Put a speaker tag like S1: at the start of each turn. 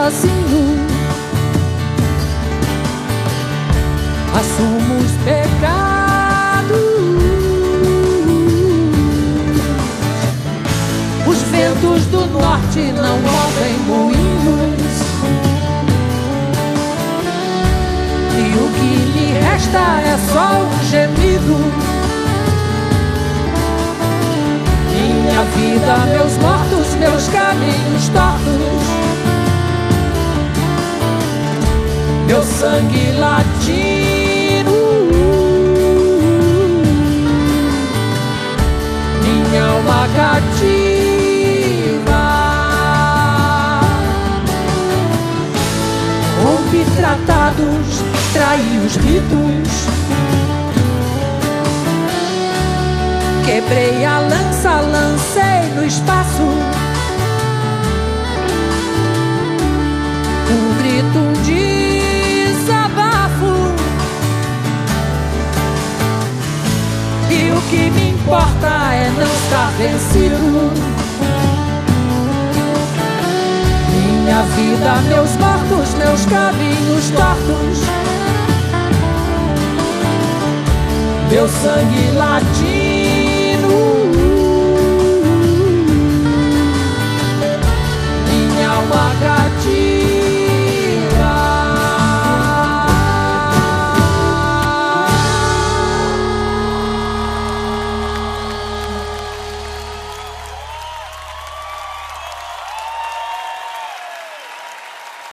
S1: sozinho. Assumo os pecados. Os ventos do norte não movem moinhos, e o que me resta é só um gemido. Minha vida, meus mortos, meus caminhos tortos, meu sangue latino, minha alma cativa. Rompi tratados, traí os ritos, quebrei a lança, lancei no espaço um grito, um desabafo. E o que me importa é não estar vencido. Minha vida, meus mortos, meus caminhos tortos, meu sangue latino,